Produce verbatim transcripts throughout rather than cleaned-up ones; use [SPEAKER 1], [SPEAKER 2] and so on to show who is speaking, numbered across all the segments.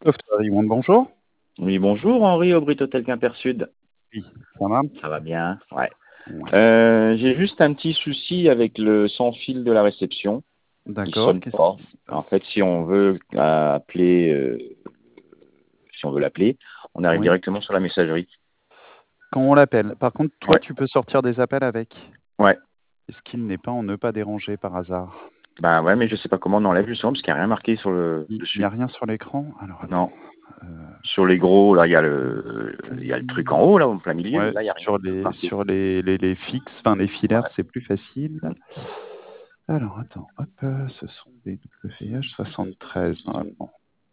[SPEAKER 1] Software Monde, bonjour.
[SPEAKER 2] Oui, bonjour, Henri au Brit Hôtel Quimper Sud.
[SPEAKER 1] Oui, ça va?
[SPEAKER 2] Ça va bien, ouais.
[SPEAKER 1] Ouais.
[SPEAKER 2] Euh, j'ai juste un petit souci avec le sans-fil de la réception. Il
[SPEAKER 1] D'accord,
[SPEAKER 2] sonne
[SPEAKER 1] qu'est-ce
[SPEAKER 2] pas.
[SPEAKER 1] qui se
[SPEAKER 2] En
[SPEAKER 1] passe?
[SPEAKER 2] fait, si on veut euh, appeler, euh, si on veut l'appeler, on arrive
[SPEAKER 1] Oui,
[SPEAKER 2] directement sur la messagerie.
[SPEAKER 1] quand on l'appelle. Par contre, toi,
[SPEAKER 2] Ouais,
[SPEAKER 1] tu peux sortir des appels avec.
[SPEAKER 2] ouais.
[SPEAKER 1] Est-ce qu'il n'est pas en ne pas déranger par hasard?
[SPEAKER 2] Bah ouais, mais je sais pas comment on enlève justement parce qu'il n'y a rien marqué sur le
[SPEAKER 1] Il n'y
[SPEAKER 2] dessus.
[SPEAKER 1] a rien sur l'écran? Alors, attends.
[SPEAKER 2] Non.
[SPEAKER 1] Euh,
[SPEAKER 2] Sur les gros, là, il y a le, il y a le truc en haut, là, en plein milieu.
[SPEAKER 1] ouais,
[SPEAKER 2] Là, il n'y a rien
[SPEAKER 1] sur
[SPEAKER 2] de
[SPEAKER 1] les,
[SPEAKER 2] marqué.
[SPEAKER 1] sur les, les, les fixes, enfin les filaires,
[SPEAKER 2] Ouais.
[SPEAKER 1] c'est plus facile. Alors, attends, hop, euh, ce sont des W H soixante-treize normalement.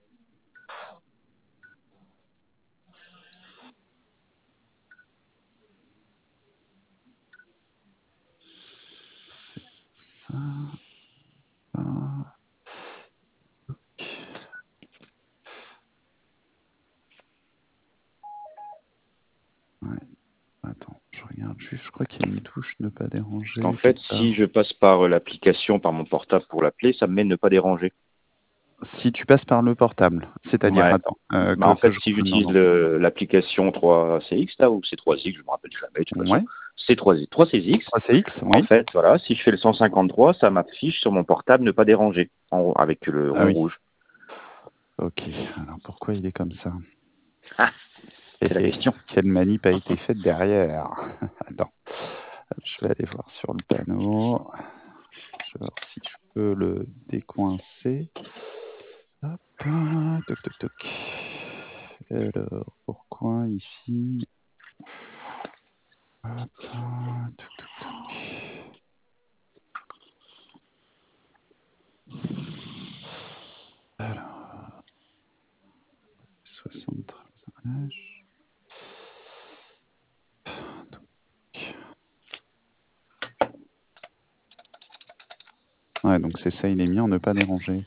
[SPEAKER 1] Ça, ça. Ouais, attends, je regarde juste, je crois qu'il y a une touche ne pas
[SPEAKER 2] Parce qu'en
[SPEAKER 1] déranger
[SPEAKER 2] fait,
[SPEAKER 1] quelque
[SPEAKER 2] si
[SPEAKER 1] part.
[SPEAKER 2] je passe par euh, l'application, par mon portable pour l'appeler, ça me met ne pas déranger.
[SPEAKER 1] Si tu passes par le portable, c'est-à-dire,
[SPEAKER 2] Ouais.
[SPEAKER 1] attends, euh,
[SPEAKER 2] Bah,
[SPEAKER 1] que,
[SPEAKER 2] en
[SPEAKER 1] que
[SPEAKER 2] fait,
[SPEAKER 1] je
[SPEAKER 2] si
[SPEAKER 1] reprenne. Non,
[SPEAKER 2] j'utilise
[SPEAKER 1] non.
[SPEAKER 2] le- l'application trois C X, là, ou C trois X, je me rappelle jamais, de toute façon,
[SPEAKER 1] Ouais,
[SPEAKER 2] C trois, trois C X,
[SPEAKER 1] trois C X,
[SPEAKER 2] en
[SPEAKER 1] oui.
[SPEAKER 2] fait, voilà, si je fais le cent cinquante-trois, ça m'affiche sur mon portable ne pas déranger, en haut, avec le
[SPEAKER 1] Ah
[SPEAKER 2] rond
[SPEAKER 1] oui,
[SPEAKER 2] rouge.
[SPEAKER 1] ok. Alors pourquoi il est comme ça?
[SPEAKER 2] Ah,
[SPEAKER 1] Hé,
[SPEAKER 2] c'est la
[SPEAKER 1] hé,
[SPEAKER 2] question.
[SPEAKER 1] quelle manip a été faite derrière? Attends, je vais aller voir sur le panneau. Je vais voir si je peux le décoincer. Hop, toc, toc, toc. Alors, pourquoi ici? Hop, toc, toc, toc. Alors, soixante-treize. Ouais, donc c'est ça, il est mis en ne pas déranger.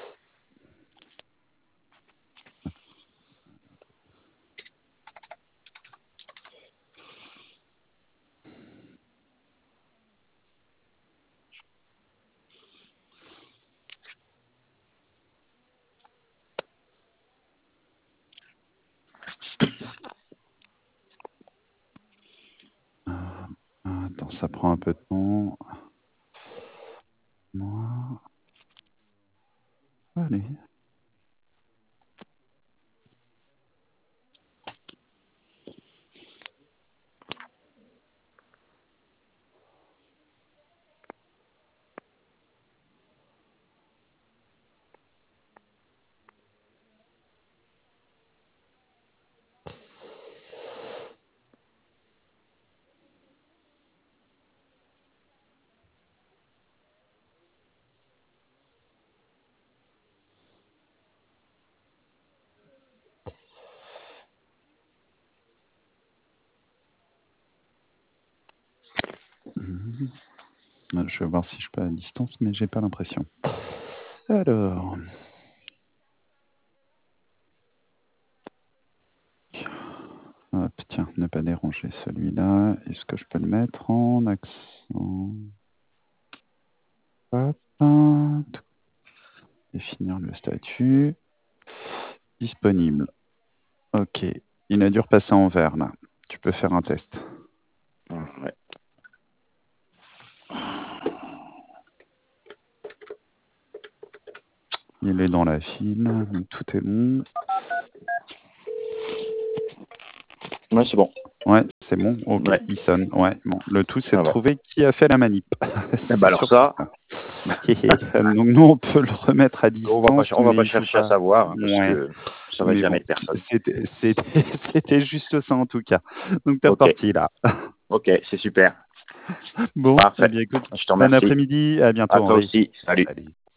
[SPEAKER 1] Ah, attends, ça prend un peu de temps. Moi. Allez. Mhm. Je vais voir si je peux à distance, mais j'ai pas l'impression. Alors. Hop, tiens, ne pas déranger celui-là. Est-ce que je peux le mettre en accent? Hop. Définir le statut. Disponible. Ok. Il a dû repasser en vert, là. Tu peux faire un test.
[SPEAKER 2] Ouais.
[SPEAKER 1] Il est dans la file. Donc tout est bon.
[SPEAKER 2] Ouais, c'est bon.
[SPEAKER 1] Ouais, c'est bon. Ok,
[SPEAKER 2] Ouais.
[SPEAKER 1] il sonne. Ouais, bon. Le tout, c'est
[SPEAKER 2] Ah
[SPEAKER 1] de
[SPEAKER 2] ouais.
[SPEAKER 1] trouver qui a fait la manip.
[SPEAKER 2] Eh ben
[SPEAKER 1] C'est
[SPEAKER 2] alors
[SPEAKER 1] surtout
[SPEAKER 2] ça,
[SPEAKER 1] ça. Donc nous, on peut le remettre à
[SPEAKER 2] on va pas,
[SPEAKER 1] distance,
[SPEAKER 2] on va
[SPEAKER 1] mais
[SPEAKER 2] pas
[SPEAKER 1] il faut
[SPEAKER 2] chercher à
[SPEAKER 1] pas.
[SPEAKER 2] savoir, hein, parce
[SPEAKER 1] Ouais.
[SPEAKER 2] que ça va
[SPEAKER 1] Mais
[SPEAKER 2] jamais
[SPEAKER 1] bon,
[SPEAKER 2] être personne.
[SPEAKER 1] c'était c'était- c'était juste ça en tout cas. Donc t'es
[SPEAKER 2] Ok,
[SPEAKER 1] reparti là.
[SPEAKER 2] ok, c'est super.
[SPEAKER 1] Bon, eh
[SPEAKER 2] Parfait.
[SPEAKER 1] bien écoute,
[SPEAKER 2] Je te
[SPEAKER 1] bon
[SPEAKER 2] remercie.
[SPEAKER 1] après-midi, à
[SPEAKER 2] À
[SPEAKER 1] bientôt
[SPEAKER 2] toi
[SPEAKER 1] Henri.
[SPEAKER 2] aussi. Salut.
[SPEAKER 1] Salut.